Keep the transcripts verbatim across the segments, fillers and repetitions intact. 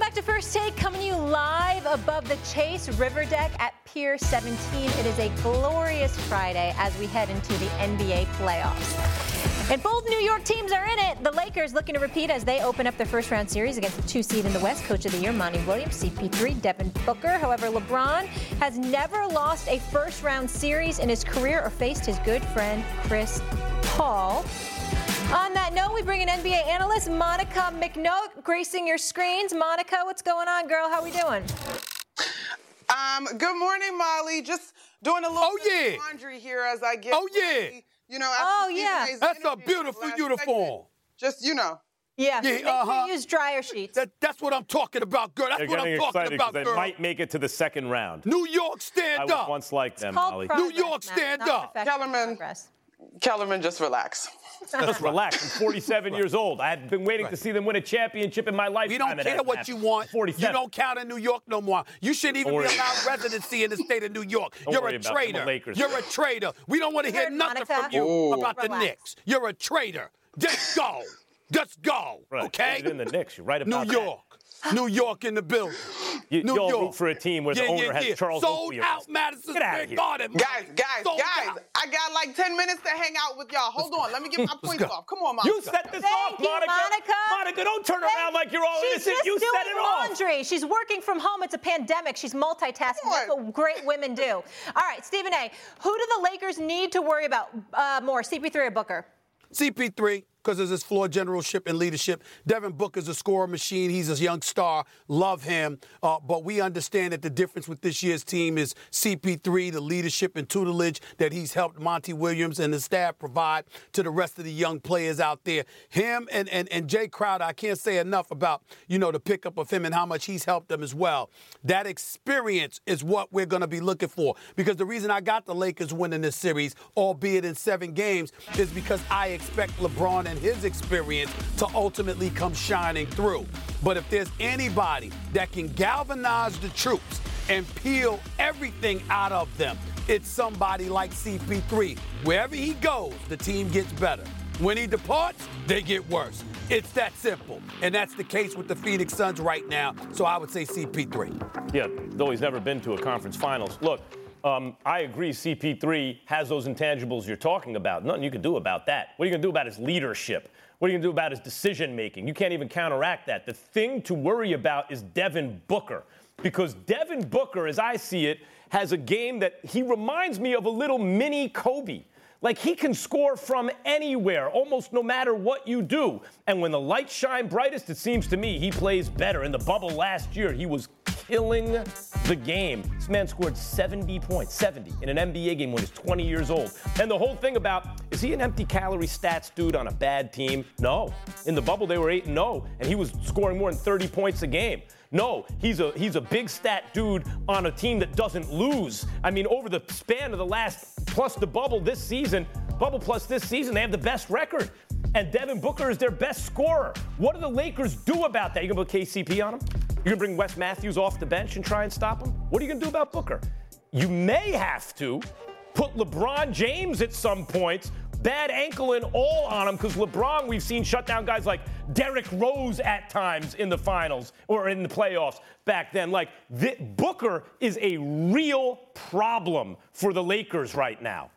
back to First Take, coming to you live above the Chase River Deck at Pier seventeen. It is a glorious Friday as we head into the N B A playoffs. And both New York teams are in it. The Lakers looking to repeat as they open up their first round series against the two seed in the West. Coach of the Year, Monty Williams, C P three, Devin Booker. However, LeBron has never lost a first round series in his career or faced his good friend Chris Paul. On that note, we bring in N B A analyst Monica McNote gracing your screens. Monica, what's going on, girl? How we doing? Um, good morning, Molly. Just doing a little oh, bit yeah. of laundry here as I get Oh, yeah. ready. You know, oh, yeah. That's a beautiful uniform. Segment. Just, you know. Yeah, yeah make uh-huh. sure you use dryer sheets. That, that's what I'm talking about, girl. That's They're what I'm talking about, they girl. They might make it to the second round. New York, stand I was up. once like it's them, called Molly. progress, New York, Matt, stand not up. Kellerman. Progress. Kellerman, just relax. Just relax. I'm forty-seven years old. I've been waiting right. to see them win a championship in my lifetime. We don't care what you want. forty-seven. You don't count in New York no more. You shouldn't even be allowed residency in the state of New York. Don't You're worry a about traitor. them, the Lakers. You're a traitor. We don't want to hear Heard, nothing Monica. from you Ooh. about Relax. the Knicks. You're a traitor. Just go. Just go. Right. Okay? In the Knicks. You're right about New York. New York in the building. You, New you'll York. root for a team where yeah, the owner yeah, has yeah. Charles Sold Oakley. out Madison Get outta Square here. Garden. Guys, guys, Sold guys, out. I got like ten minutes to hang out with y'all. Hold on, let me get my points go. off. Come on, Monica. You set this Thank off, you, Monica. Monica. Monica, don't turn Thank- around like you're all She's innocent. just You doing set it off. laundry. She's working from home. It's a pandemic. She's multitasking. Come on. That's what great women do. All right, Stephen A., who do the Lakers need to worry about uh, more, C P three or Booker? C P three, because of his floor generalship and leadership. Devin Booker's a scorer machine. He's a young star. Love him. Uh, but we understand that the difference with this year's team is C P three, the leadership and tutelage that he's helped Monty Williams and the staff provide to the rest of the young players out there. Him and, and, and Jay Crowder, I can't say enough about, you know, the pickup of him and how much he's helped them as well. That experience is what we're going to be looking for. Because the reason I got the Lakers winning this series, albeit in seven games, is because I expect LeBron and his experience to ultimately come shining through. But if there's anybody that can galvanize the troops and peel everything out of them, it's somebody like C P three. Wherever he goes, the team gets better. When he departs, they get worse. It's that simple. And that's the case with the Phoenix Suns right now. So I would say C P three. Yeah, though he's never been to a conference finals. Look, Um, I agree C P three has those intangibles you're talking about. Nothing you can do about that. What are you going to do about his leadership? What are you going to do about his decision-making? You can't even counteract that. The thing to worry about is Devin Booker, because Devin Booker, as I see it, has a game that he reminds me of a little mini Kobe. Like, he can score from anywhere, almost no matter what you do. And when the lights shine brightest, it seems to me he plays better. In the bubble last year, he was killing the game. This man scored seventy points, seventy, in an N B A game when he's twenty years old. And the whole thing about, is he an empty calorie stats dude on a bad team? No. In the bubble, they were eight and oh, and he was scoring more than thirty points a game. No, he's a he's a big stat dude on a team that doesn't lose. I mean, over the span of the last, plus the bubble this season, bubble plus this season, they have the best record. And Devin Booker is their best scorer. What do the Lakers do about that? You gonna put K C P on him? You're gonna bring Wes Matthews off the bench and try and stop him? What are you gonna do about Booker? You may have to put LeBron James at some point, bad ankle and all on him, because LeBron, we've seen shut down guys like Derrick Rose at times in the finals or in the playoffs back then. Like, the, Booker is a real problem for the Lakers right now.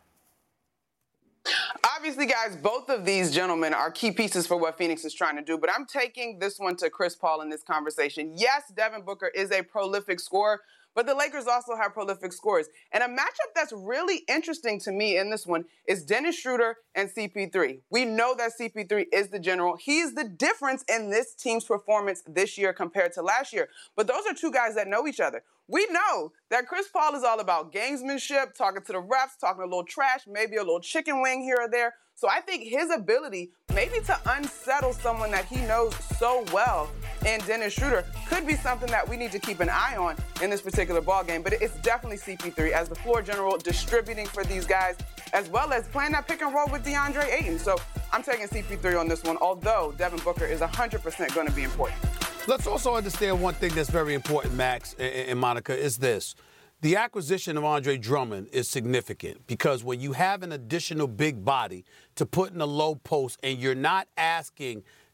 Obviously, guys, both of these gentlemen are key pieces for what Phoenix is trying to do, but I'm taking this one to Chris Paul in this conversation. Yes, Devin Booker is a prolific scorer, but the Lakers also have prolific scorers. And a matchup that's really interesting to me in this one is Dennis Schroeder and C P three. We know that C P three is the general. He's the difference in this team's performance this year compared to last year. But those are two guys that know each other. We know that Chris Paul is all about gamesmanship, talking to the refs, talking a little trash, maybe a little chicken wing here or there. So I think his ability maybe to unsettle someone that he knows so well in Dennis Schroeder could be something that we need to keep an eye on in this particular ball game. But it's definitely C P three as the floor general, distributing for these guys, as well as playing that pick and roll with DeAndre Ayton. So I'm taking C P three on this one, although Devin Booker is one hundred percent going to be important. Let's also understand one thing that's very important, Max and, and Monica, is this. The acquisition of Andre Drummond is significant because when you have an additional big body to put in a low post and you're not asking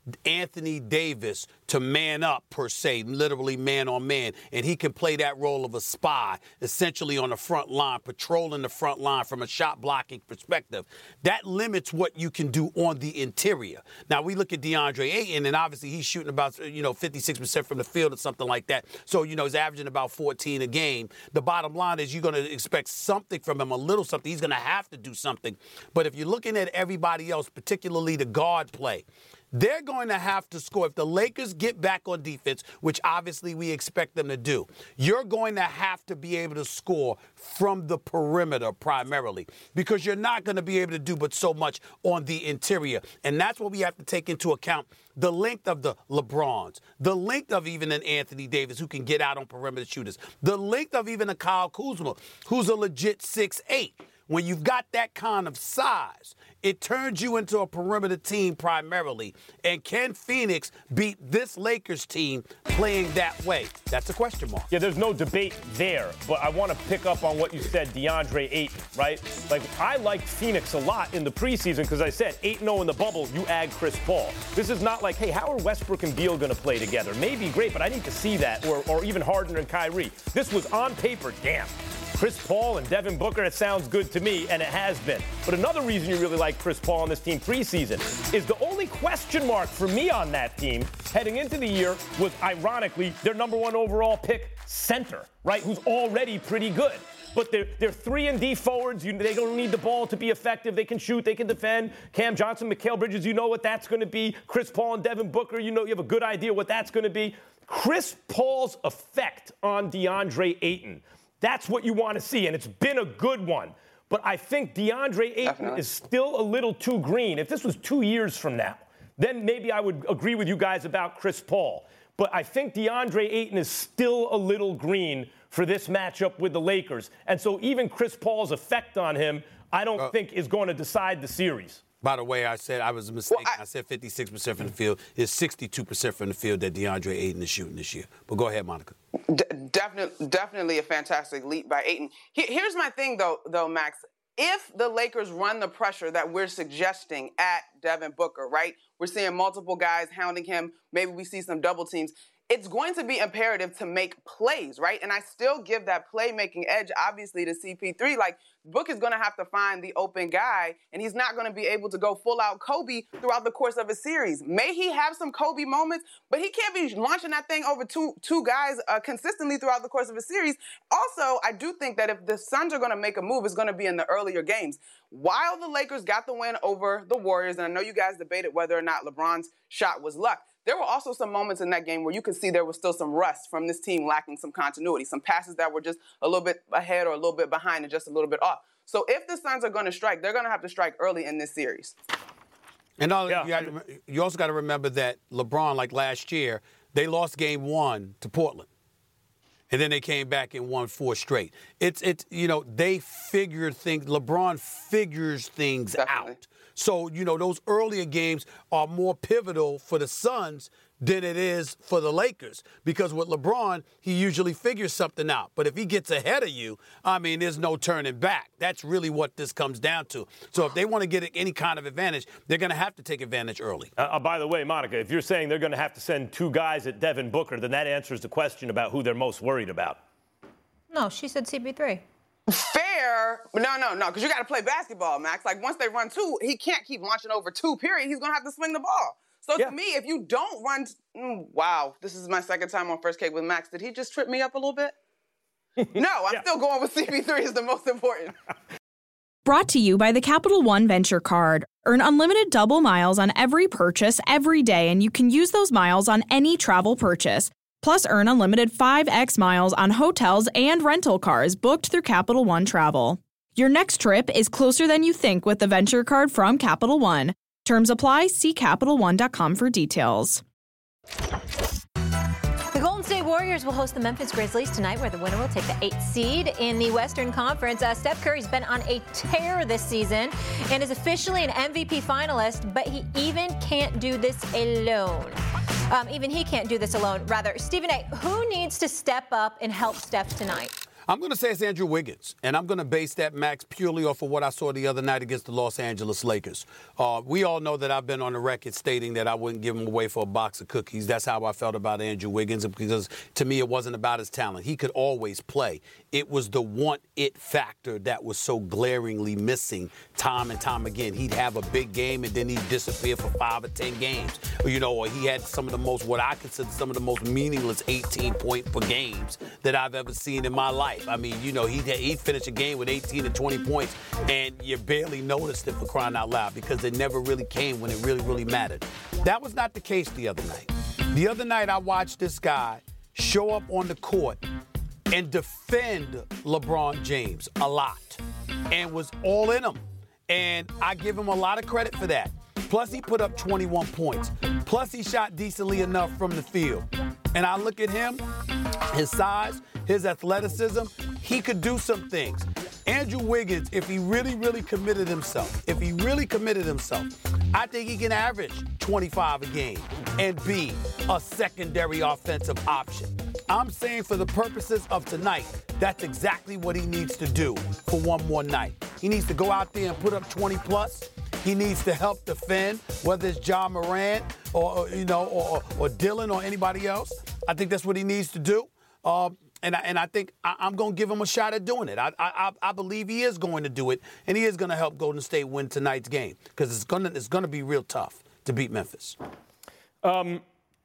Anthony Davis to man up, per se, literally man on man, and he can play that role of a spy, essentially on the front line, patrolling the front line from a shot blocking perspective, that limits what you can do on the interior. Now, we look at DeAndre Ayton, and obviously he's shooting about, you know, fifty-six percent from the field or something like that. So, you know, he's averaging about fourteen a game. The bottom line is you're going to expect something from him, a little something. He's going to have to do something. But if you're looking at everybody else, particularly the guard play, they're going to have to score. If the Lakers get back on defense, which obviously we expect them to do, you're going to have to be able to score from the perimeter primarily, because you're not going to be able to do but so much on the interior. And that's what we have to take into account: the length of the LeBrons, the length of even an Anthony Davis who can get out on perimeter shooters, the length of even a Kyle Kuzma who's a legit six eight. When you've got that kind of size, it turns you into a perimeter team primarily. And can Phoenix beat this Lakers team playing that way? That's a question mark. Yeah, there's no debate there. But I want to pick up on what you said, DeAndre Ayton, right? Like, I liked Phoenix a lot in the preseason because I said eight and oh in the bubble, you add Chris Paul. This is not like, hey, how are Westbrook and Beal going to play together? Maybe great, but I need to see that. Or, or even Harden and Kyrie. This was on paper, damn. Chris Paul and Devin Booker, it sounds good to me, and it has been. But another reason you really like Chris Paul on this team preseason is the only question mark for me on that team heading into the year was, ironically, their number one overall pick center, right, who's already pretty good. But they're, they're three and D forwards. You, they don't need the ball to be effective. They can shoot. They can defend. Cam Johnson, Mikal Bridges, you know what that's going to be. Chris Paul and Devin Booker, you know you have a good idea what that's going to be. Chris Paul's effect on DeAndre Ayton, that's what you want to see, and it's been a good one. But I think DeAndre Ayton Definitely. is still a little too green. If this was two years from now, then maybe I would agree with you guys about Chris Paul. But I think DeAndre Ayton is still a little green for this matchup with the Lakers. And so even Chris Paul's effect on him, I don't uh, think is going to decide the series. By the way, I said I was mistaken. Well, I, I said fifty-six percent from the field. It's sixty-two percent from the field that DeAndre Ayton is shooting this year. But go ahead, Monica. D- definitely, definitely a fantastic leap by Ayton. He- here's my thing, though, though, Max. If the Lakers run the pressure that we're suggesting at Devin Booker, right? We're seeing multiple guys hounding him. Maybe we see some double teams. It's going to be imperative to make plays, right? And I still give that playmaking edge, obviously, to C P three. Like, Book is going to have to find the open guy, and he's not going to be able to go full-out Kobe throughout the course of a series. May he have some Kobe moments, but he can't be launching that thing over two two guys uh, consistently throughout the course of a series. Also, I do think that if the Suns are going to make a move, it's going to be in the earlier games. While the Lakers got the win over the Warriors, and I know you guys debated whether or not LeBron's shot was luck, there were also some moments in that game where you could see there was still some rust from this team lacking some continuity, some passes that were just a little bit ahead or a little bit behind and just a little bit off. So if the Suns are going to strike, they're going to have to strike early in this series. And all, yeah. you, got to, you also got to remember that LeBron, like last year, they lost game one to Portland. And then they came back and won four straight. It's, it's you know, they figure things, LeBron figures things Definitely. out. So, you know, those earlier games are more pivotal for the Suns than it is for the Lakers. Because with LeBron, he usually figures something out. But if he gets ahead of you, I mean, there's no turning back. That's really what this comes down to. So if they want to get any kind of advantage, they're going to have to take advantage early. Uh, uh, by the way, Monica, if you're saying they're going to have to send two guys at Devin Booker, then that answers the question about who they're most worried about. No, she said C P three. Fair. No, no, no, because you got to play basketball, Max. Like, once they run two, he can't keep launching over two, period. He's going to have to swing the ball. So yeah. to me, if you don't run, mm, wow, this is my second time on First Take with Max. Did he just trip me up a little bit? No, I'm yeah. still going with C P three is the most important. Brought to you by the Capital One Venture Card. Earn unlimited double miles on every purchase every day, and you can use those miles on any travel purchase. Plus, earn unlimited five X miles on hotels and rental cars booked through Capital One Travel. Your next trip is closer than you think with the Venture Card from Capital One. Terms apply. See Capital One dot com for details. The Golden State Warriors will host the Memphis Grizzlies tonight, where the winner will take the eighth seed in the Western Conference. Uh, Steph Curry's been on a tear this season and is officially an M V P finalist, but he even can't do this alone. Um, even he can't do this alone. Rather, Stephen A., who needs to step up and help Steph tonight? I'm going to say it's Andrew Wiggins, and I'm going to base that, Max, purely off of what I saw the other night against the Los Angeles Lakers. Uh, we all know that I've been on the record stating that I wouldn't give him away for a box of cookies. That's how I felt about Andrew Wiggins, because to me it wasn't about his talent. He could always play. It was the want-it factor that was so glaringly missing time and time again. He'd have a big game, and then he'd disappear for five or ten games. Or, you know, or he had some of the most, what I consider some of the most meaningless eighteen-point per games that I've ever seen in my life. I mean, you know, he'd, he'd finish a game with eighteen and twenty points, and you barely noticed it, for crying out loud, because it never really came when it really, really mattered. That was not the case the other night. The other night, I watched this guy show up on the court and defend LeBron James a lot, and was all in him. And I give him a lot of credit for that. Plus, he put up twenty-one points. Plus, he shot decently enough from the field. And I look at him, his size, his athleticism, he could do some things. Andrew Wiggins, if he really, really committed himself, if he really committed himself, I think he can average twenty-five a game and be a secondary offensive option. I'm saying for the purposes of tonight, that's exactly what he needs to do for one more night. He needs to go out there and put up twenty plus. He needs to help defend, whether it's Ja Morant or, or you know, or, or Dylan or anybody else. I think that's what he needs to do. Um, and, I, and I think I, I'm going to give him a shot at doing it. I, I, I believe he is going to do it, and he is going to help Golden State win tonight's game, because it's going to it's going to be real tough to beat Memphis. Um,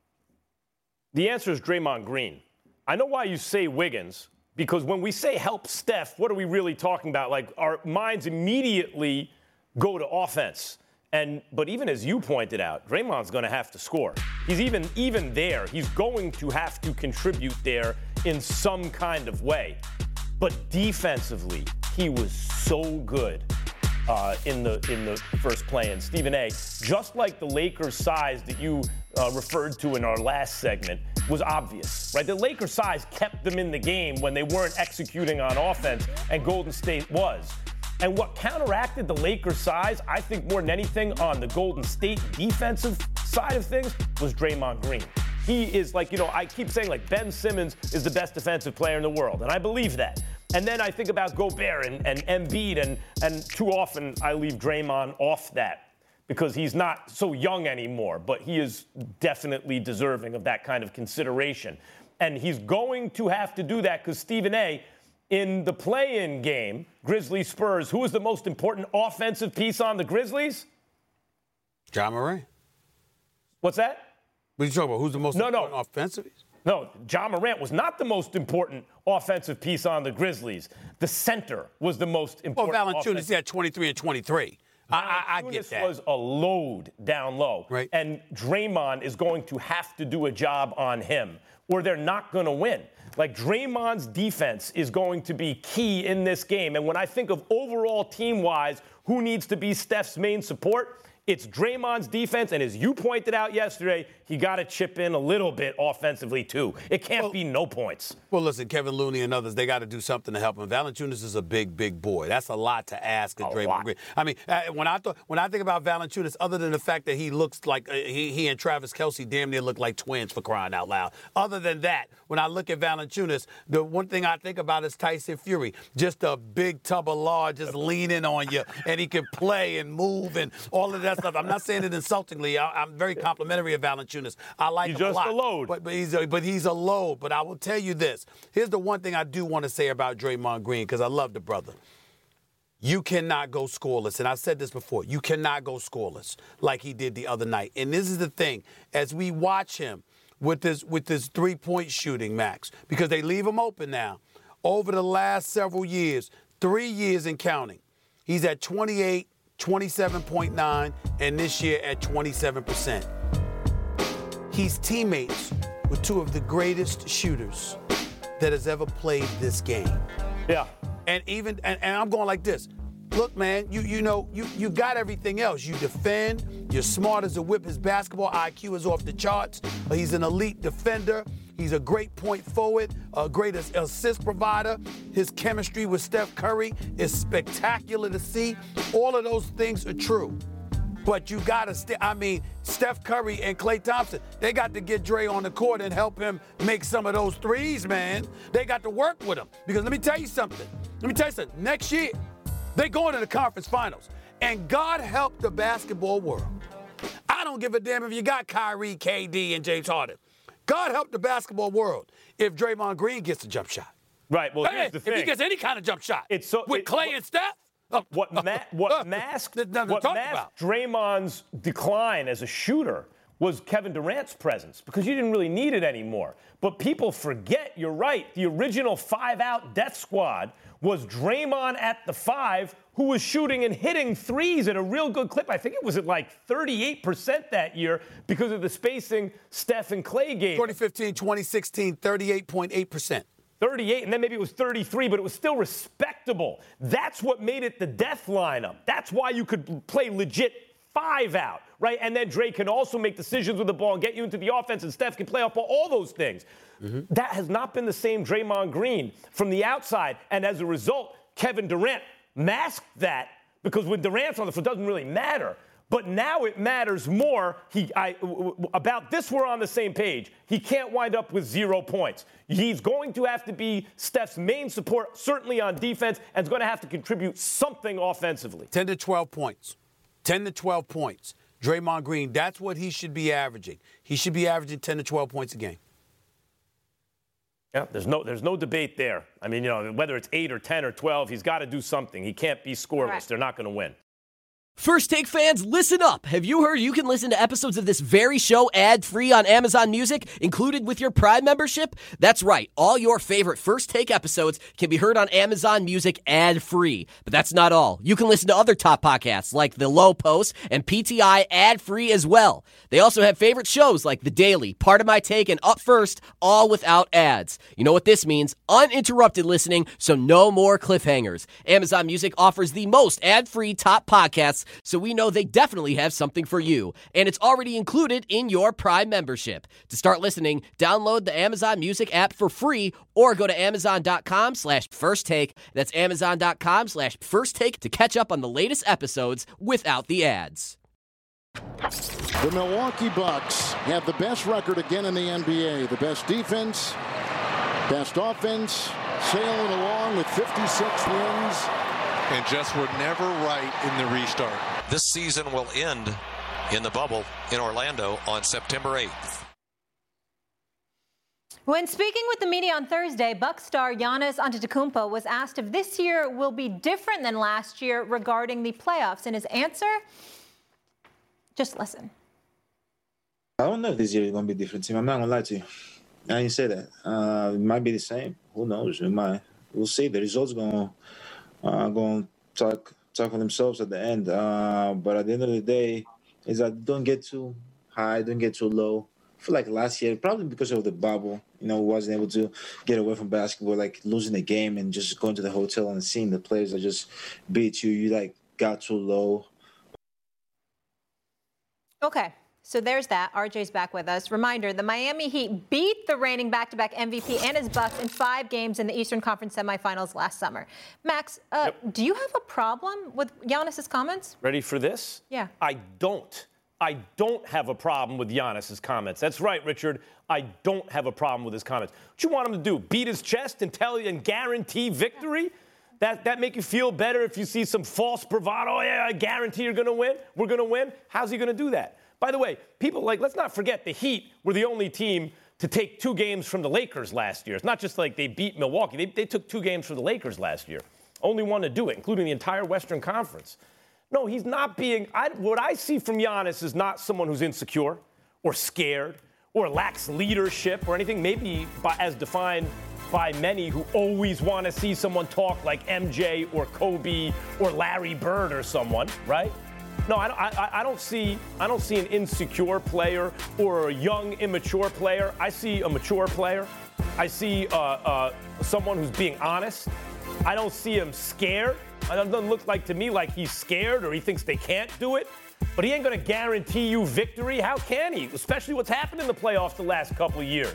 the answer is Draymond Green. I know why you say Wiggins, because when we say help Steph, what are we really talking about? Like, our minds immediately go to offense. And but even as you pointed out, Draymond's going to have to score. He's even even there. He's going to have to contribute there in some kind of way. But defensively, he was so good uh, in the in the first play. And Stephen A., just like the Lakers' size that you uh, referred to in our last segment, was obvious, right? The Lakers' size kept them in the game when they weren't executing on offense, and Golden State was. And what counteracted the Lakers' size, I think more than anything on the Golden State defensive side of things, was Draymond Green. He is like, you know, I keep saying like Ben Simmons is the best defensive player in the world, and I believe that. And then I think about Gobert and, and Embiid, and, and too often I leave Draymond off that because he's not so young anymore, but he is definitely deserving of that kind of consideration. And he's going to have to do that because Stephen A., in the play-in game, Grizzlies Spurs, who was the most important offensive piece on the Grizzlies? Ja Morant. What's that? What are you talking about? Who's the most no, important no. offensive piece? No, Ja Morant was not the most important offensive piece on the Grizzlies. The center was the most important. Well, Valanciunas had twenty-three and twenty-three. I, I, I get that. was a load down low. Right. And Draymond is going to have to do a job on him, or they're not going to win. Like, Draymond's defense is going to be key in this game. And when I think of overall team-wise, who needs to be Steph's main support, it's Draymond's defense. And as you pointed out yesterday, he got to chip in a little bit offensively, too. It can't well, be no points. Well, listen, Kevin Looney and others, they got to do something to help him. Valanciunas is a big, big boy. That's a lot to ask of Draymond Green. I mean, when I th- when I think about Valanciunas, other than the fact that he looks like uh, he, he and Travis Kelce damn near look like twins, for crying out loud. Other than that, when I look at Valanciunas, the one thing I think about is Tyson Fury. Just a big tub of lard just leaning on you, and he can play and move and all of that stuff. I'm not saying it insultingly. I, I'm very complimentary of Valanciunas. I like He's him just a lot. a load. But, but, he's a, but he's a load. But I will tell you this. Here's the one thing I do want to say about Draymond Green, because I love the brother. You cannot go scoreless. And I've said this before. You cannot go scoreless like he did the other night. And this is the thing. As we watch him with this, with this three-point shooting, Max, because they leave him open now, over the last several years, three years and counting, he's at twenty-eight, twenty-seven point nine, and this year at twenty-seven percent. He's teammates with two of the greatest shooters that has ever played this game. Yeah. And even and, and I'm going like this. Look, man, you you know, you, you got everything else. You defend, you're smart as a whip, his basketball I Q is off the charts. He's an elite defender. He's a great point forward, a great assist provider. His chemistry with Steph Curry is spectacular to see. All of those things are true. But you got to, st- I mean, Steph Curry and Klay Thompson, they got to get Dre on the court and help him make some of those threes, man. They got to work with him. Because let me tell you something. Let me tell you something. Next year, they going to the conference finals. And God help the basketball world. I don't give a damn if you got Kyrie, K D, and James Harden. God help the basketball world if Draymond Green gets a jump shot. Right, well, hey, here's the if thing. he gets any kind of jump shot it's so, with it, Klay what, and Steph. Oh, what, ma- what masked, what masked Draymond's decline as a shooter was Kevin Durant's presence, because you didn't really need it anymore. But people forget, you're right, the original five-out death squad was Draymond at the five, who was shooting and hitting threes at a real good clip. I think it was at like thirty-eight percent that year because of the spacing Steph and Klay gave. twenty fifteen, twenty sixteen, thirty-eight point eight percent. thirty-eight, and then maybe it was thirty-three, but it was still respectable. That's what made it the death lineup. That's why you could play legit five out, right? And then Dre can also make decisions with the ball and get you into the offense, and Steph can play off ball, all those things. Mm-hmm. That has not been the same Draymond Green from the outside, and as a result, Kevin Durant masked that, because when Durant's on the floor, it doesn't really matter. But now it matters more. He, I, w- w- about this, we're on the same page. He can't wind up with zero points. He's going to have to be Steph's main support, certainly on defense, and is going to have to contribute something offensively. ten to twelve points. ten to twelve points. Draymond Green, that's what he should be averaging. He should be averaging ten to twelve points a game. Yeah, there's no there's no debate there. I mean, you know, whether it's eight or ten or twelve, he's got to do something. He can't be scoreless. Right. They're not going to win. First Take fans, listen up. Have you heard you can listen to episodes of this very show ad-free on Amazon Music, included with your Prime membership? That's right. All your favorite First Take episodes can be heard on Amazon Music ad-free. But that's not all. You can listen to other top podcasts like The Low Post and P T I ad-free as well. They also have favorite shows like The Daily, Part of My Take, and Up First, all without ads. You know what this means? Uninterrupted listening, so no more cliffhangers. Amazon Music offers the most ad-free top podcasts, so we know they definitely have something for you. And it's already included in your Prime membership. To start listening, download the Amazon Music app for free or go to amazon.com slash first take. That's amazon.com slash first take to catch up on the latest episodes without the ads. The Milwaukee Bucks have the best record again in the N B A. The best defense, best offense, sailing along with fifty-six wins. And just were never right in the restart. This season will end in the bubble in Orlando on September eighth. When speaking with the media on Thursday, Bucks star Giannis Antetokounmpo was asked if this year will be different than last year regarding the playoffs. And his answer, just listen. I don't know if this year is going to be different, team. I'm not going to lie to you. I didn't say that. Uh, it might be the same. Who knows? It might. We'll see. The results going to Uh, going to talk talk for themselves at the end. Uh, but at the end of the day, is that don't get too high, don't get too low. I feel like last year, probably because of the bubble, you know, wasn't able to get away from basketball, like losing the game and just going to the hotel and seeing the players that just beat you. You, like, got too low. Okay. So there's that. R J's back with us. Reminder, the Miami Heat beat the reigning back-to-back M V P and his Bucks in five games in the Eastern Conference semifinals last summer. Max, uh, yep. do you have a problem with Giannis's comments? Ready for this? Yeah. I don't. I don't have a problem with Giannis's comments. That's right, Richard. I don't have a problem with his comments. What you want him to do? Beat his chest and tell you and guarantee victory? That that make you feel better if you see some false bravado? Oh, yeah, I guarantee you're going to win. We're going to win. How's he going to do that? By the way, people like, let's not forget the Heat were the only team to take two games from the Lakers last year. It's not just like they beat Milwaukee. They, they took two games from the Lakers last year. Only one to do it, including the entire Western Conference. No, he's not being, I, what I see from Giannis is not someone who's insecure or scared or lacks leadership or anything, maybe by, as defined by many who always want to see someone talk like M J or Kobe or Larry Bird or someone, right? No, I, I, I don't see I don't see an insecure player or a young, immature player. I see a mature player. I see uh, uh, someone who's being honest. I don't see him scared. It doesn't look like to me like he's scared or he thinks they can't do it. But he ain't going to guarantee you victory. How can he? Especially what's happened in the playoffs the last couple of years.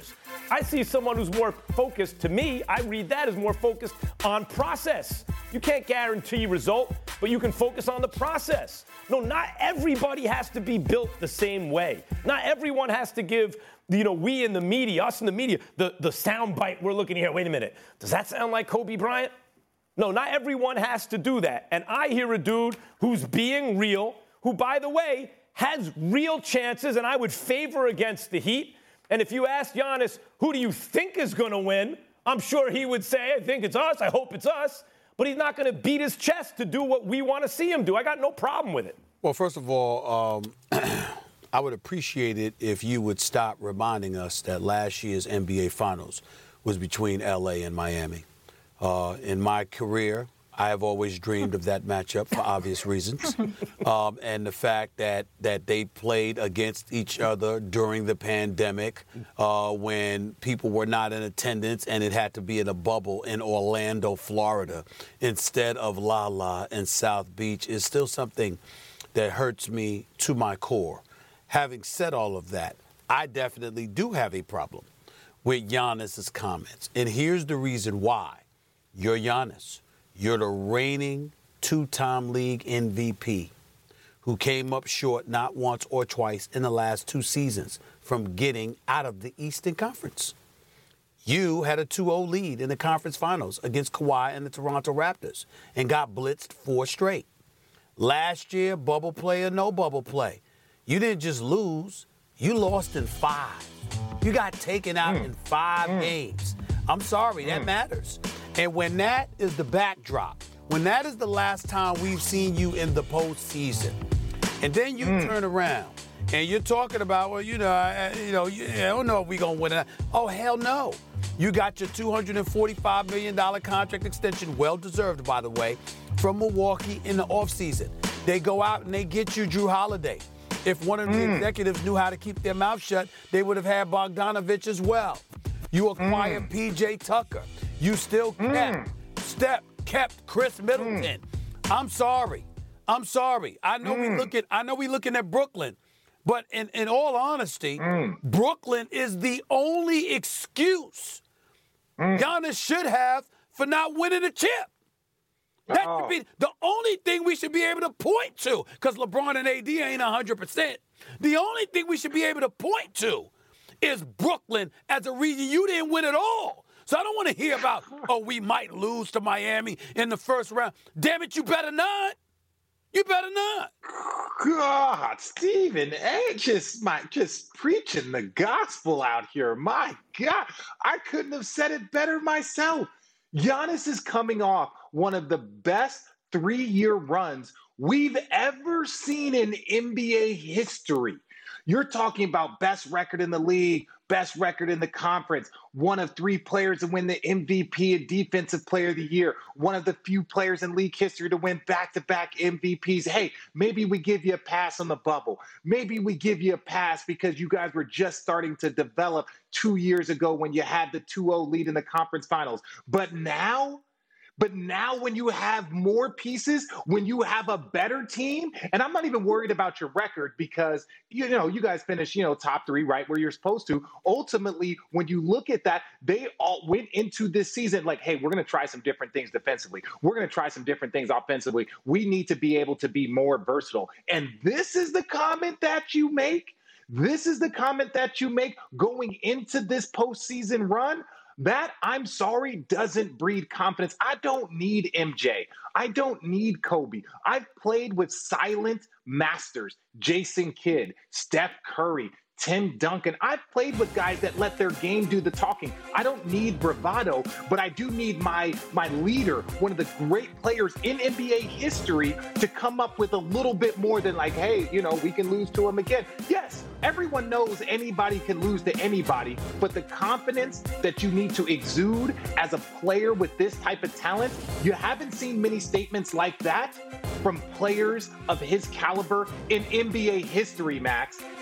I see someone who's more focused. To me, I read that as more focused on process. You can't guarantee result, but you can focus on the process. No, not everybody has to be built the same way. Not everyone has to give, you know, we in the media, us in the media, the, the sound bite we're looking here. Wait a minute. Does that sound like Kobe Bryant? No, not everyone has to do that. And I hear a dude who's being real, who, by the way, has real chances, and I would favor against the Heat. And if you ask Giannis, who do you think is going to win? I'm sure he would say, I think it's us. I hope it's us. But he's not going to beat his chest to do what we want to see him do. I got no problem with it. Well, first of all, um, I would appreciate it if you would stop reminding us that last year's N B A Finals was between L A and Miami. Uh, in my career, I have always dreamed of that matchup for obvious reasons. Um, and the fact that, that they played against each other during the pandemic uh, when people were not in attendance and it had to be in a bubble in Orlando, Florida, instead of La La in South Beach is still something that hurts me to my core. Having said all of that, I definitely do have a problem with Giannis's comments. And here's the reason why. You're Giannis. You're the reigning two-time league M V P who came up short not once or twice in the last two seasons from getting out of the Eastern Conference. You had a two oh lead in the conference finals against Kawhi and the Toronto Raptors and got blitzed four straight. Last year, bubble play or no bubble play, you didn't just lose, you lost in five. You got taken out mm. in five mm. games. I'm sorry, that mm. matters. And when that is the backdrop, when that is the last time we've seen you in the postseason, and then you mm. turn around and you're talking about, well, you know, I, you know, I don't know if we're going to win it. Oh, hell no. You got your two hundred forty-five million dollars contract extension, well-deserved, by the way, from Milwaukee in the offseason. They go out and they get you Drew Holiday. If one of the mm. executives knew how to keep their mouth shut, they would have had Bogdanovich as well. You acquired mm. P J Tucker. You still kept, mm. step, kept Chris Middleton. Mm. I'm sorry. I'm sorry. I know mm. we look at I know we looking at Brooklyn, but in, in all honesty, mm. Brooklyn is the only excuse mm. Giannis should have for not winning a chip. That oh. should be the only thing we should be able to point to, because LeBron and A D ain't one hundred percent. The only thing we should be able to point to is Brooklyn as a reason you didn't win at all. So I don't want to hear about, oh, we might lose to Miami in the first round. Damn it, you better not. You better not. God, Stephen A. just, my, just preaching the gospel out here. My God, I couldn't have said it better myself. Giannis is coming off one of the best three-year runs we've ever seen in N B A history. You're talking about best record in the league, best record in the conference, one of three players to win the M V P and Defensive Player of the Year, one of the few players in league history to win back-to-back M V Ps. Hey, maybe we give you a pass on the bubble. Maybe we give you a pass because you guys were just starting to develop two years ago when you had the two oh lead in the conference finals. But now... But now when you have more pieces, when you have a better team, and I'm not even worried about your record because, you know, you guys finished, you know, top three, right where you're supposed to. Ultimately, when you look at that, they all went into this season like, hey, we're going to try some different things defensively. We're going to try some different things offensively. We need to be able to be more versatile. And this is the comment that you make. This is the comment that you make going into this postseason run. That, I'm sorry, doesn't breed confidence. I don't need M J. I don't need Kobe. I've played with silent masters, Jason Kidd, Steph Curry, Tim Duncan. I've played with guys that let their game do the talking. I don't need bravado, but I do need my, my leader, one of the great players in N B A history, to come up with a little bit more than like, hey, you know, we can lose to him again. Yes, everyone knows anybody can lose to anybody, but the confidence that you need to exude as a player with this type of talent, you haven't seen many statements like that from players of his caliber in N B A history, Max.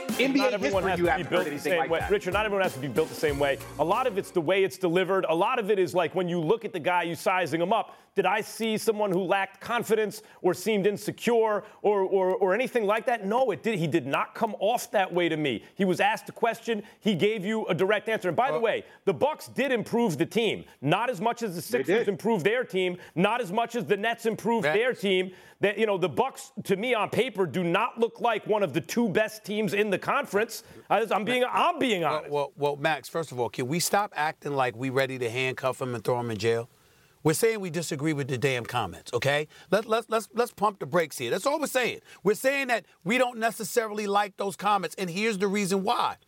N B A not everyone history has you to be haven't built heard the anything same like way. that. Richard, not everyone has to be built the same way. A lot of it's the way it's delivered. A lot of it is like when you look at the guy, you sizing him up. Did I see someone who lacked confidence or seemed insecure or, or, or anything like that? No, it did. He did not come off that way to me. He was asked a question. He gave you a direct answer. And by uh, the way, the Bucks did improve the team. Not as much as the Sixers improved their team. Not as much as the Nets improved Max. their team. That, you know, the Bucks, to me, on paper, do not look like one of the two best teams in the conference. I'm being, I'm being honest. Well, well, well, Max, first of all, can we stop acting like we ready to handcuff him and throw him in jail? We're saying we disagree with the damn comments, okay? Let, let's, let's, let's pump the brakes here. That's all we're saying. We're saying that we don't necessarily like those comments, and here's the reason why.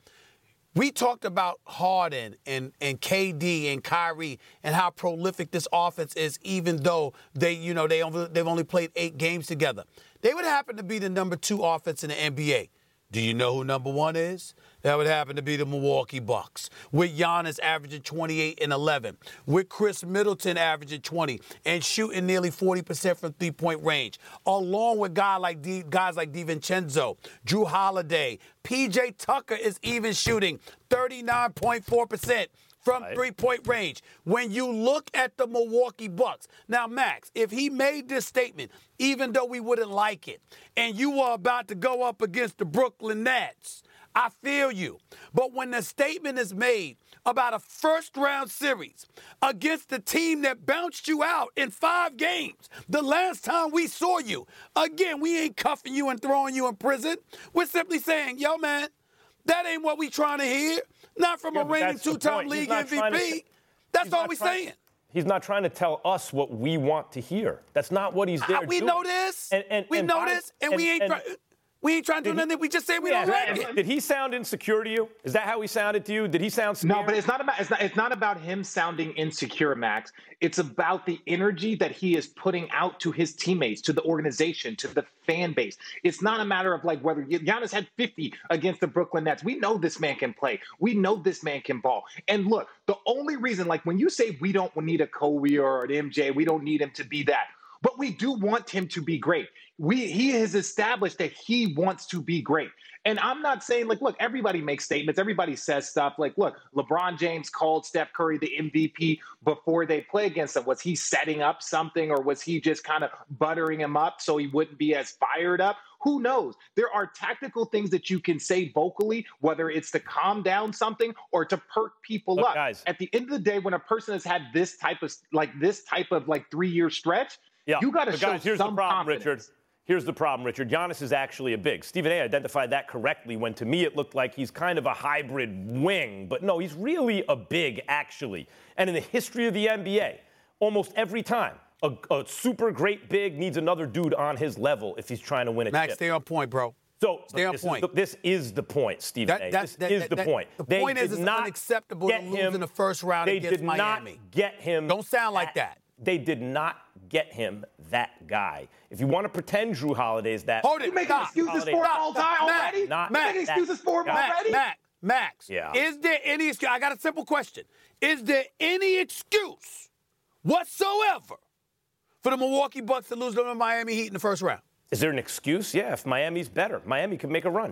We talked about Harden and, and K D and Kyrie and how prolific this offense is, even though they, you know, they only, they've only played eight games together. They would happen to be the number two offense in the N B A. Do you know who number one is? That would happen to be the Milwaukee Bucks, with Giannis averaging twenty-eight and eleven, with Chris Middleton averaging twenty and shooting nearly forty percent from three-point range, along with guys like D, guys like DiVincenzo, Drew Holiday. P J Tucker is even shooting thirty-nine point four percent from right. three-point range. When you look at the Milwaukee Bucks, now, Max, if he made this statement, even though we wouldn't like it, and you were about to go up against the Brooklyn Nets, I feel you. But when the statement is made about a first-round series against the team that bounced you out in five games the last time we saw you, again, we ain't cuffing you and throwing you in prison. We're simply saying, yo, man, that ain't what we trying to hear. Not from yeah, a reigning two-time league M V P. To, that's all we're saying. He's not trying to tell us what we want to hear. That's not what he's there uh, we doing. know this. And, and, we and know by, this, and, and we ain't. And, try- We ain't trying to do he, nothing. We just say we yeah, don't like it. Did he sound insecure to you? Is that how he sounded to you? Did he sound scared? No, but it's not about it's not it's not about him sounding insecure, Max. It's about the energy that he is putting out to his teammates, to the organization, to the fan base. It's not a matter of like whether Giannis had fifty against the Brooklyn Nets. We know this man can play. We know this man can ball. And look, the only reason, like when you say we don't need a Kobe or an M J, we don't need him to be that. But we do want him to be great. We he has established that he wants to be great. And I'm not saying, like, look, everybody makes statements. Everybody says stuff like, look, LeBron James called Steph Curry the M V P before they play against him. Was he setting up something, or was he just kind of buttering him up so he wouldn't be as fired up? Who knows? There are tactical things that you can say vocally, whether it's to calm down something or to perk people look, up. Guys. At the end of the day, when a person has had this type of, like, this type of, like, three-year stretch, yeah. you got to show guys, here's some the problem, confidence. Richard. Here's the problem, Richard. Giannis is actually a big. Stephen A. identified that correctly when, to me, it looked like he's kind of a hybrid wing. But no, he's really a big, actually. And in the history of the N B A, almost every time, a, a super great big needs another dude on his level if he's trying to win a Max, chip. stay on point, bro. So stay on this point. Is the, this is the point, Stephen that, A. That, this that, is that, the that, point. The they point is it's not unacceptable to lose him, in the first round they against did Miami. Not get him. Don't sound like that. They did not get him that guy. If you want to pretend Drew Holiday is that. Hold it. You making excuses for him all time already? Not Max, making excuses for him already? Max, Max, yeah. is there any excuse? I got a simple question. Is there any excuse whatsoever for the Milwaukee Bucks to lose to the Miami Heat in the first round? Is there an excuse? Yeah, if Miami's better. Miami could make a run.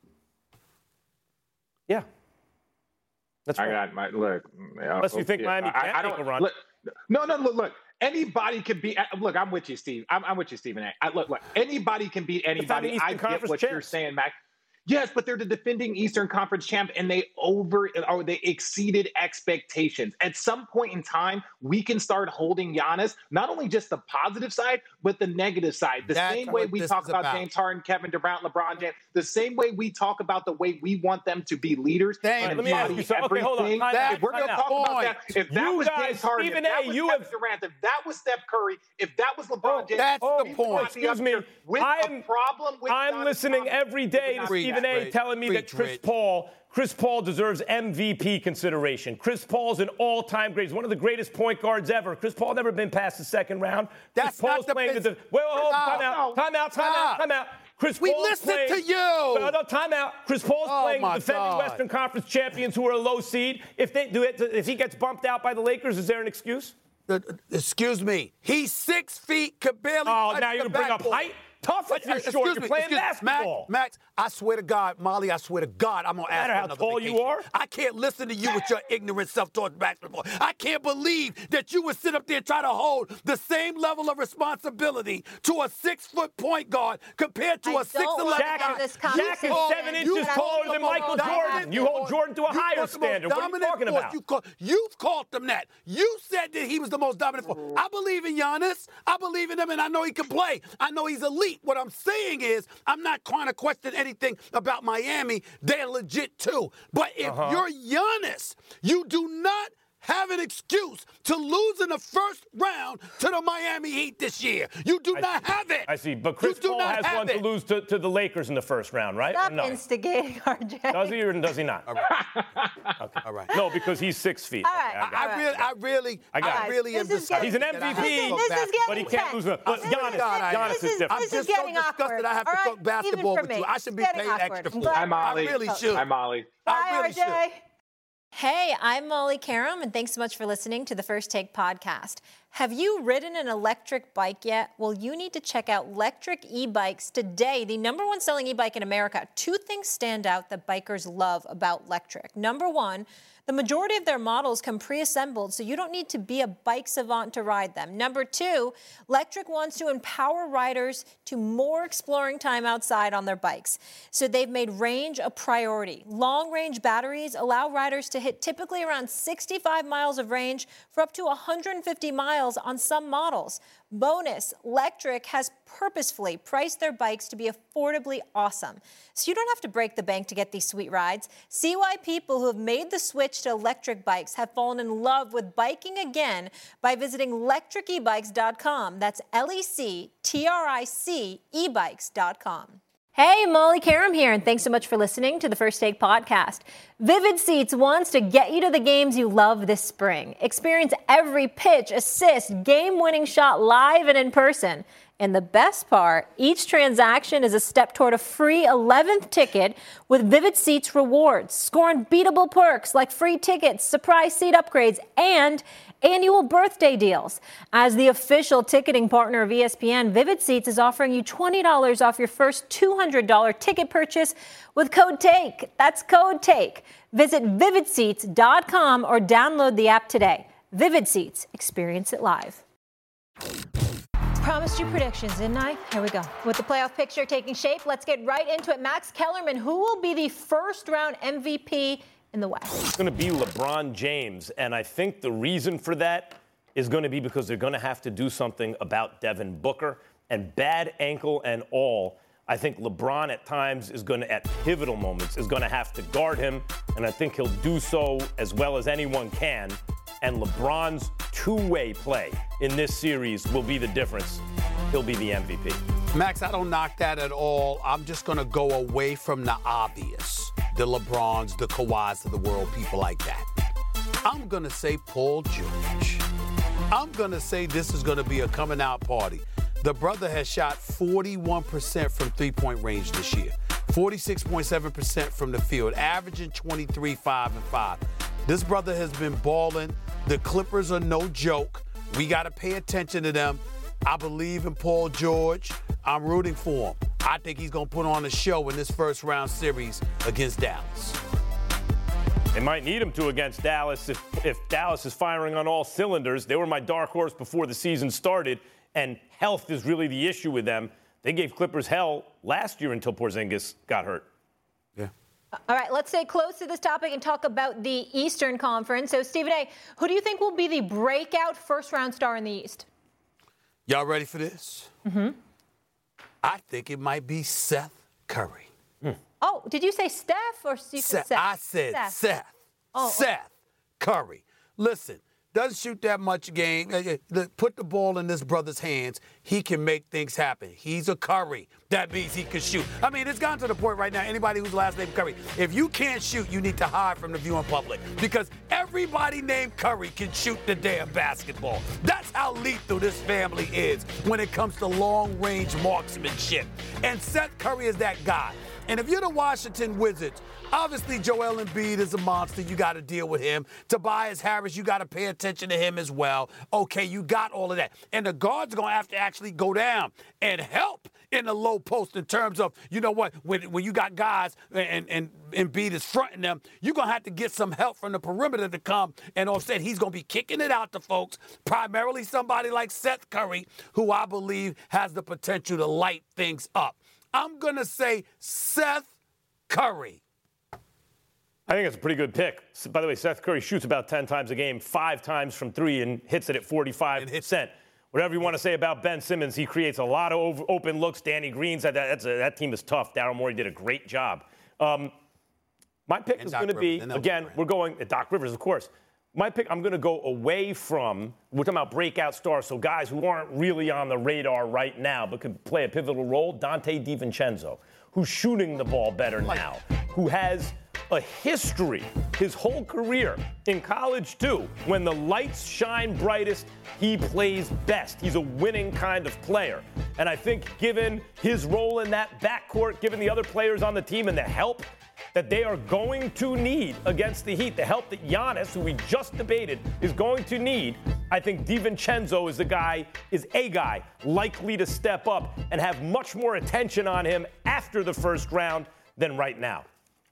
Yeah. That's right. I got my look. Unless you think yeah, Miami can't I, I make a run. Look, no, no, look, look. Anybody can beat. Look, I'm with you, Steve. I'm, I'm with you, Stephen A. I, look, look. Anybody can beat anybody. I get what champs. You're saying, Mac. Yes, but they're the defending Eastern Conference champ, and they over or they exceeded expectations. At some point in time, we can start holding Giannis not only just the positive side, but the negative side. The That's same way we talk about, about James Harden, Kevin Durant, LeBron James. The same way we talk about the way we want them to be leaders. Dang, and let me ask you something. Okay, hold on. That, if we're going to talk about that, if that you was guys, James Harden, Stephen if that A, was you Kevin have, Durant, if that was Steph Curry, if that was LeBron oh, James, that's oh, the point. Excuse me. With I'm, a problem with I'm listening every day to Stephen A. telling me that Chris Paul, Chris Paul deserves M V P consideration. Chris Paul's an all-time great. He's one of the greatest point guards ever. Chris Paul never been past the second round. That's Chris Paul's not the playing best. the. Wait, wait, hold on. Time No, out. Time out. Time out. Time out. Chris we Paul's listened playing, to you. No, no, time out. Chris Paul's oh playing the defending God. Western Conference champions who are a low seed. If they do it, if he gets bumped out by the Lakers, is there an excuse? Uh, excuse me. He's six feet, could barely Oh, touch now you're the going to bring up backboard. height? tough if you're Excuse short. me, You're playing excuse- basketball. Max, Max, I swear to God, Molly, I swear to God, I'm going to ask matter for how another tall you vacation. are? I can't listen to you with your ignorant self towards basketball. I can't believe that you would sit up there and try to hold the same level of responsibility to a six-foot point guard compared to I a six don't eleven wanna guy. have this You conversation. Shaq is call- seven you inches call taller the than most Michael dominant Jordan. You hold force. Jordan to a You higher call the most standard. What are you dominant talking force. about? You call, you've called them that. You said that he was the most dominant force. I believe in Giannis. I believe in him, and I know he can play. I know he's elite. What I'm saying is I'm not trying to question anything about Miami. They're legit, too. But if Uh-huh. you're Giannis, you do not have an excuse to lose in the first round to the Miami Heat this year. You do I not see. have it. I see. But Chris You do Paul not has have one it. to lose to, to the Lakers in the first round, right? Stop Or no? instigating, R J. Does he or does he not? All right. Okay. All right. No, because he's six feet. All Okay, right. I got I, it. really, I really, I got I it. really am This is disgusted. He's an that I have to M V P, talk This is basketball. but he getting can't lose. A, but tense. Giannis, God, I am. Giannis This is is- different. I'm this just is so getting disgusted awkward. I have to All talk right? basketball Even for with me. you. I should be It's getting paid awkward. extra I'm for it. glad- Hi, Molly. I really Oh. should. Hi, Molly. Bye, I really R J. should. Hey, I'm Molly Karam, and thanks so much for listening to the First Take podcast. Have you ridden an electric bike yet? Well, you need to check out Lectric E-Bikes today, the number one selling e-bike in America. Two things stand out that bikers love about Lectric. Number one, the majority of their models come pre-assembled, so you don't need to be a bike savant to ride them. Number two, Lectric wants to empower riders to more exploring time outside on their bikes. So they've made range a priority. Long-range batteries allow riders to hit typically around sixty-five miles of range for up to one hundred fifty miles on some models. Bonus, Lectric has purposefully priced their bikes to be affordably awesome. So you don't have to break the bank to get these sweet rides. See why people who have made the switch to electric bikes have fallen in love with biking again by visiting lectric e bikes dot com. That's L E C T R I C e bikes dot com. Hey, Molly Karam here, and thanks so much for listening to the First Take podcast. Vivid Seats wants to get you to the games you love this spring. Experience every pitch, assist, game-winning shot live and in person. And the best part, each transaction is a step toward a free eleventh ticket with Vivid Seats rewards. Score unbeatable perks like free tickets, surprise seat upgrades, and annual birthday deals. As the official ticketing partner of E S P N, Vivid Seats is offering you twenty dollars off your first two hundred dollars ticket purchase with code TAKE. That's code TAKE. Visit vivid seats dot com or download the app today. Vivid Seats. Experience it live. Promised you predictions, didn't I? Here we go. With the playoff picture taking shape, let's get right into it. Max Kellerman, who will be the first round M V P in the West? It's going to be LeBron James, and I think the reason for that is going to be because they're going to have to do something about Devin Booker, and bad ankle and all. I think LeBron at times is going to, at pivotal moments, is going to have to guard him, and I think he'll do so as well as anyone can. And LeBron's two-way play in this series will be the difference. He'll be the M V P. Max, I don't knock that at all. I'm just going to go away from the obvious. The LeBrons, the Kawhis of the world, people like that. I'm going to say Paul George. I'm going to say this is going to be a coming out party. The brother has shot forty-one percent from three-point range this year, forty-six point seven percent from the field, averaging twenty-three, five, and five. This brother has been balling. The Clippers are no joke. We got to pay attention to them. I believe in Paul George. I'm rooting for him. I think he's going to put on a show in this first round series against Dallas. They might need him to against Dallas if, if Dallas is firing on all cylinders. They were my dark horse before the season started, and health is really the issue with them. They gave Clippers hell last year until Porzingis got hurt. Yeah. All right, let's stay close to this topic and talk about the Eastern Conference. So, Stephen A., who do you think will be the breakout first-round star in the East? Y'all ready for this? Mm-hmm. I think it might be Seth Curry. Mm. Oh, did you say Steph or you Seth, Seth? I said Seth. Seth. Oh, Seth Curry. Listen, doesn't shoot that much game. Put the ball in this brother's hands. He can make things happen. He's a Curry. That means he can shoot. I mean, it's gotten to the point right now, anybody whose last name Curry, if you can't shoot, you need to hide from the viewing public because everybody named Curry can shoot the damn basketball. That's how lethal this family is when it comes to long-range marksmanship. And Seth Curry is that guy. And if you're the Washington Wizards, obviously Joel Embiid is a monster. You got to deal with him. Tobias Harris, you got to pay attention to him as well. Okay, you got all of that. And the guards are going to have to actually go down and help in the low post in terms of, you know what, when, when you got guys and, and Embiid is fronting them, you're going to have to get some help from the perimeter to come. And offset, he's going to be kicking it out to folks, primarily somebody like Seth Curry, who I believe has the potential to light things up. I'm going to say Seth Curry. I think it's a pretty good pick. By the way, Seth Curry shoots about ten times a game, five times from three, and hits it at forty-five percent. Whatever you want to say about Ben Simmons, he creates a lot of over, open looks. Danny Green's, that, that's a, that team is tough. Daryl Morey did a great job. Um, my pick and is Doc going to be, Rivers, again, we're going, Doc Rivers, of course. My pick, I'm going to go away from, we're talking about breakout stars, so guys who aren't really on the radar right now but could play a pivotal role. Dante DiVincenzo, who's shooting the ball better now, who has a history, his whole career, in college too. When the lights shine brightest, he plays best. He's a winning kind of player. And I think given his role in that backcourt, given the other players on the team and the help that they are going to need against the Heat, the help that Giannis, who we just debated, is going to need, I think DiVincenzo is the guy, is a guy likely to step up and have much more attention on him after the first round than right now.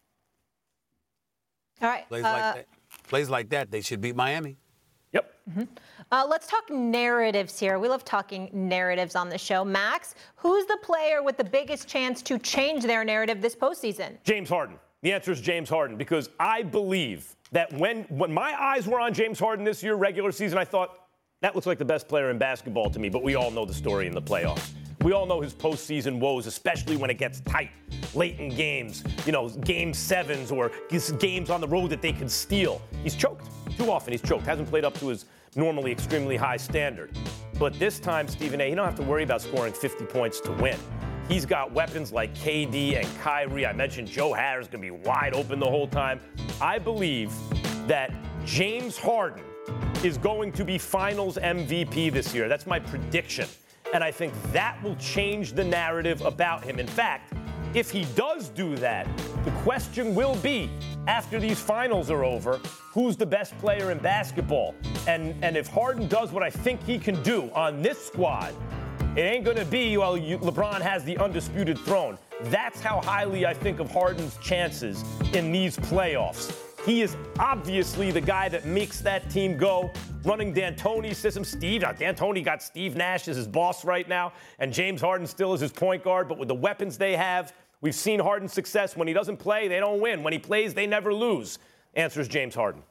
All right. Plays, uh, like that. Plays like that, they should beat Miami. Yep. Mm-hmm. Uh, let's talk narratives here. We love talking narratives on the show. Max, who's the player with the biggest chance to change their narrative this postseason? James Harden. The answer is James Harden, because I believe that when, when my eyes were on James Harden this year, regular season, I thought, that looks like the best player in basketball to me, but we all know the story in the playoffs. We all know his postseason woes, especially when it gets tight, late in games, you know, game sevens or games on the road that they can steal. He's choked. Too often he's choked. Hasn't played up to his normally extremely high standard. But this time, Stephen A., you don't have to worry about scoring fifty points to win. He's got weapons like K D and Kyrie. I mentioned Joe Harris going to be wide open the whole time. I believe that James Harden is going to be Finals M V P this year. That's my prediction. And I think that will change the narrative about him. In fact, if he does do that, the question will be, after these finals are over, who's the best player in basketball? And, and if Harden does what I think he can do on this squad, it ain't going to be, well, you, LeBron has the undisputed throne. That's how highly I think of Harden's chances in these playoffs. He is obviously the guy that makes that team go. Running D'Antoni's system, Steve, D'Antoni got Steve Nash as his boss right now, and James Harden still is his point guard. But with the weapons they have, we've seen Harden's success. When he doesn't play, they don't win. When he plays, they never lose. Answer is James Harden.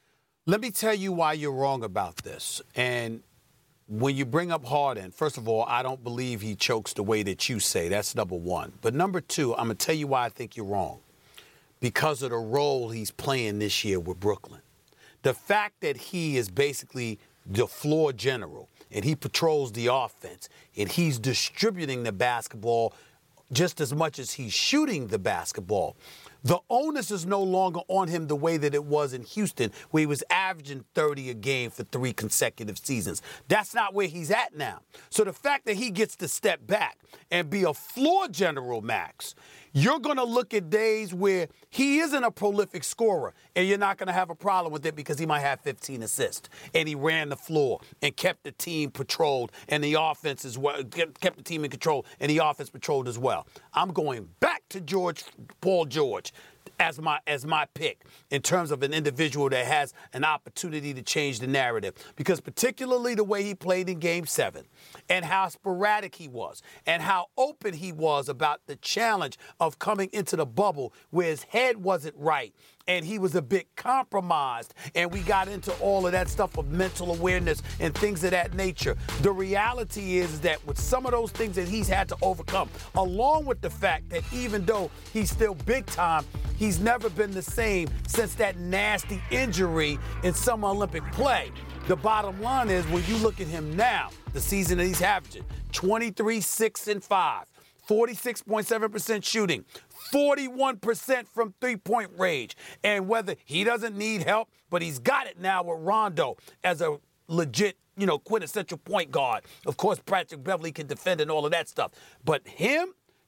Let me tell you why you're wrong about this. And when you bring up Harden, first of all, I don't believe he chokes the way that you say. That's number one. But number two, I'm going to tell you why I think you're wrong. Because of the role he's playing this year with Brooklyn. The fact that he is basically the floor general and he patrols the offense and he's distributing the basketball just as much as he's shooting the basketball. The onus is no longer on him the way that it was in Houston, where he was averaging thirty a game for three consecutive seasons. That's not where he's at now. So the fact that he gets to step back and be a floor general, Max, you're going to look at days where he isn't a prolific scorer, and you're not going to have a problem with it because he might have fifteen assists, and he ran the floor and kept the team patrolled, and the offense as well, kept the team in control, and the offense patrolled as well. I'm going back to George, Paul George, as my as my pick in terms of an individual that has an opportunity to change the narrative. Because particularly the way he played in Game seven and how sporadic he was and how open he was about the challenge of coming into the bubble where his head wasn't right and he was a bit compromised, and we got into all of that stuff of mental awareness and things of that nature. The reality is that with some of those things that he's had to overcome, along with the fact that even though he's still big time, he's never been the same since that nasty injury in Summer Olympic play. The bottom line is when you look at him now, the season that he's averaging, twenty-three, six, and five, forty-six point seven percent shooting, forty-one percent from three-point range. And whether he doesn't need help, but he's got it now with Rondo as a legit, you know, quintessential point guard. Of course, Patrick Beverly can defend and all of that stuff. But him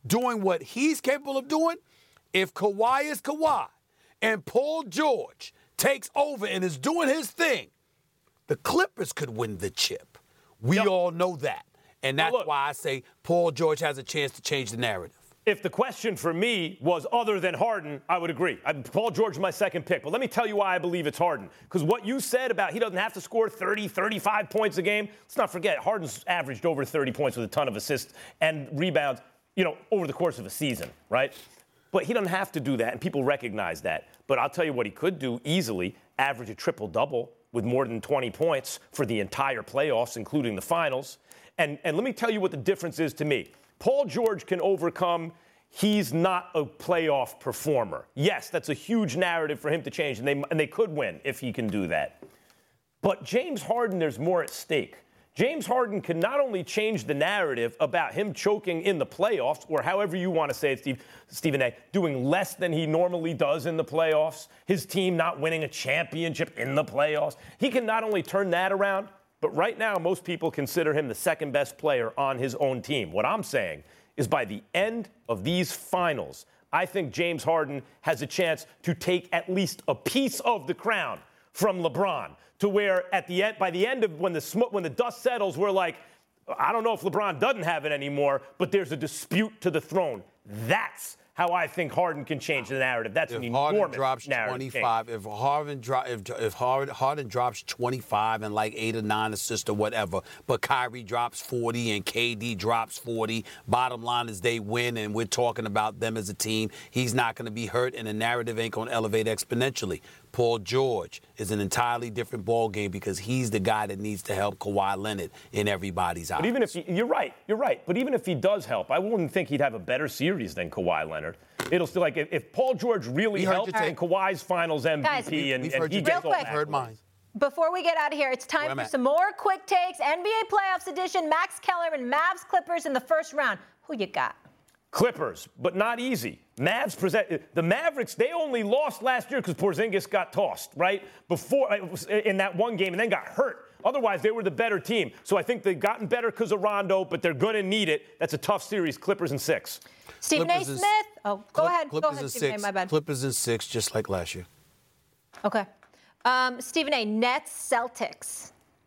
doing what he's capable of doing, if Kawhi is Kawhi and Paul George takes over and is doing his thing, the Clippers could win the chip. We yep. all know that. And that's look, why I say Paul George has a chance to change the narrative. If the question for me was other than Harden, I would agree. I, Paul George is my second pick. But let me tell you why I believe it's Harden. Because what you said about he doesn't have to score thirty, thirty-five points a game, let's not forget, Harden's averaged over thirty points with a ton of assists and rebounds, you know, over the course of a season, right? But he doesn't have to do that, and people recognize that. But I'll tell you what he could do easily, average a triple-double with more than twenty points for the entire playoffs, including the finals. And, and let me tell you what the difference is to me. Paul George can overcome he's not a playoff performer. Yes, that's a huge narrative for him to change, and they, and they could win if he can do that. But James Harden, there's more at stake. James Harden can not only change the narrative about him choking in the playoffs, or however you want to say it, Steve, Stephen A., doing less than he normally does in the playoffs, his team not winning a championship in the playoffs. He can not only turn that around, but right now most people consider him the second best player on his own team. What I'm saying is by the end of these finals, I think James Harden has a chance to take at least a piece of the crown from LeBron, to where at the end, by the end of when the sm- when the dust settles, we're like, I don't know if LeBron doesn't have it anymore, but there's a dispute to the throne. That's how I think Harden can change the narrative. That's if an Harden enormous drops narrative twenty-five, change. if Harden dro- if if Harden, Harden drops twenty-five and like eight or nine assists or whatever, but Kyrie drops forty and K D drops forty. Bottom line is they win, and we're talking about them as a team. He's not going to be hurt, and the narrative ain't going to elevate exponentially. Paul George is an entirely different ball game because he's the guy that needs to help Kawhi Leonard in everybody's eyes. But even if he, you're right, you're right. But even if he does help, I wouldn't think he'd have a better series than Kawhi Leonard. It'll still like if, if Paul George really helps in Kawhi's Finals M V P Guys, and, we've and heard he you, gets all quick. that. heard mine. Before we get out of here, it's time for some more quick takes. N B A Playoffs edition, Max Kellerman, Mavs Clippers in the first round. Who you got? Clippers, but not easy. Mavs present the Mavericks. They only lost last year because Porzingis got tossed right before in that one game and then got hurt. Otherwise, they were the better team. So I think they've gotten better because of Rondo, but they're going to need it. That's a tough series. Clippers in six. Stephen A. Smith. Oh, go Clip, ahead. Clippers go ahead, in Stephen six. A. My bad. Clippers in six, just like last year. Okay. Um, Stephen A. Nets Celtics.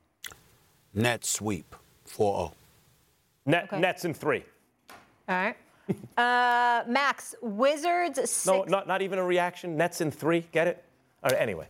Nets sweep four oh. Net, Okay. Nets in three. All right. Uh, Max, Wizards six. No, not, not even a reaction. Nets in three. Get it? All right, anyway.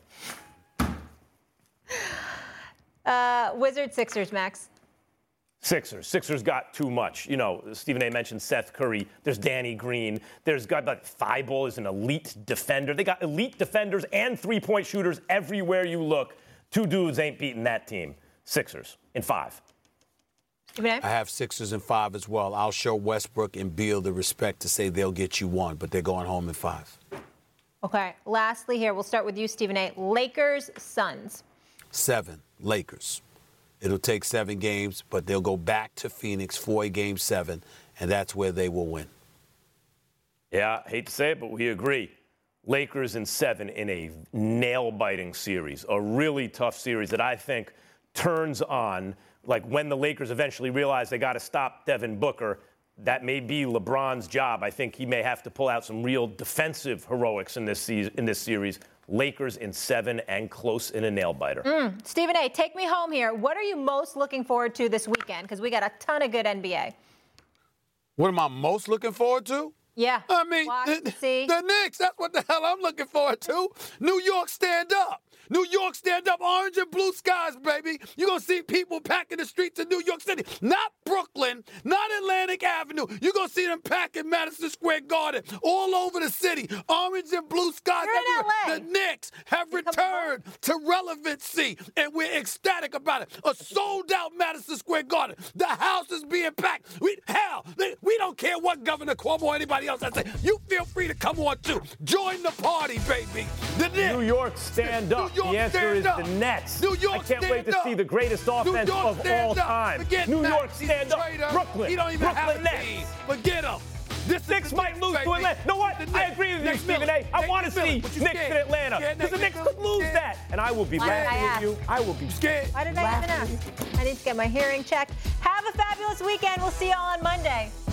Uh, Wizards Sixers, Max. Sixers. Sixers got too much. You know, Stephen A. mentioned Seth Curry. There's Danny Green. There's got like Thibault is an elite defender. They got elite defenders and three-point shooters everywhere you look. Two dudes ain't beating that team. Sixers in five. I have Sixers in five as well. I'll show Westbrook and Beal the respect to say they'll get you one, but they're going home in five. Okay. Lastly here, we'll start with you, Stephen A. Lakers, Suns. Seven, Lakers. It'll take seven games, but they'll go back to Phoenix for a game seven, and that's where they will win. Yeah, hate to say it, but we agree. Lakers in seven in a nail-biting series, a really tough series that I think turns on, like when the Lakers eventually realize they got to stop Devin Booker. That may be LeBron's job. I think he may have to pull out some real defensive heroics in this season, in this series. Lakers in seven and close in a nail-biter. Mm. Stephen A., take me home here. What are you most looking forward to this weekend? Because we got a ton of good N B A. What am I most looking forward to? Yeah. I mean, Watch, the, see. the Knicks, that's what the hell I'm looking forward to. New York, stand up. New York, stand up. Orange and blue skies, baby. You're going to see people packing the streets of New York City. Not Brooklyn, not Atlantic Avenue. You're going to see them packing Madison Square Garden all over the city. Orange and blue skies You're everywhere. in L A. The Knicks have returned to relevancy, and we're ecstatic about it. A sold-out Madison Square Garden. The house is being packed. We, hell, we don't care what Governor Cuomo or anybody else has to say. You feel free to come on, too. Join the party, baby. The Knicks. New York, stand up. New York, the answer is up. the Nets. New York, I can't wait to up. see the greatest offense of all up. time. Forget New Max. York, stand up. Traitor. Brooklyn. He don't even Brooklyn have a Nets. team. Forget him. This Knicks might lose to Atlanta. You know what? I agree with you, Stephen A. I want to see Knicks in Atlanta because the Knicks could lose that. And I will be laughing at you. I will be scared. Why did I even ask? I need to get my hearing checked. Have a fabulous weekend. We'll see you all on Monday.